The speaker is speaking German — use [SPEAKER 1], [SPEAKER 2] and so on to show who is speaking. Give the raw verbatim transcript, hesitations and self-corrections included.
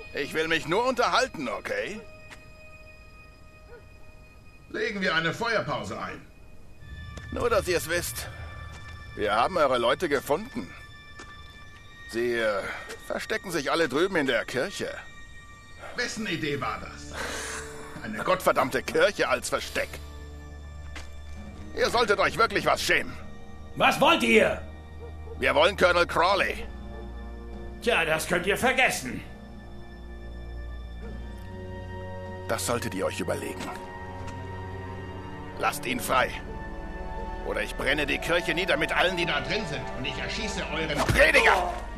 [SPEAKER 1] Ich will mich nur unterhalten, okay?
[SPEAKER 2] Legen wir eine Feuerpause ein.
[SPEAKER 1] Nur, dass ihr es wisst. Wir haben eure Leute gefunden. Sie äh, verstecken sich alle drüben in der Kirche.
[SPEAKER 2] Wessen Idee war das?
[SPEAKER 1] Eine gottverdammte Kirche als Versteck. Ihr solltet euch wirklich was schämen.
[SPEAKER 3] Was wollt ihr?
[SPEAKER 1] Wir wollen Colonel Crawley.
[SPEAKER 3] Tja, das könnt ihr vergessen.
[SPEAKER 1] Das solltet ihr euch überlegen. Lasst ihn frei. Oder ich brenne die Kirche nieder mit allen, die da drin sind. Und ich erschieße euren Prediger.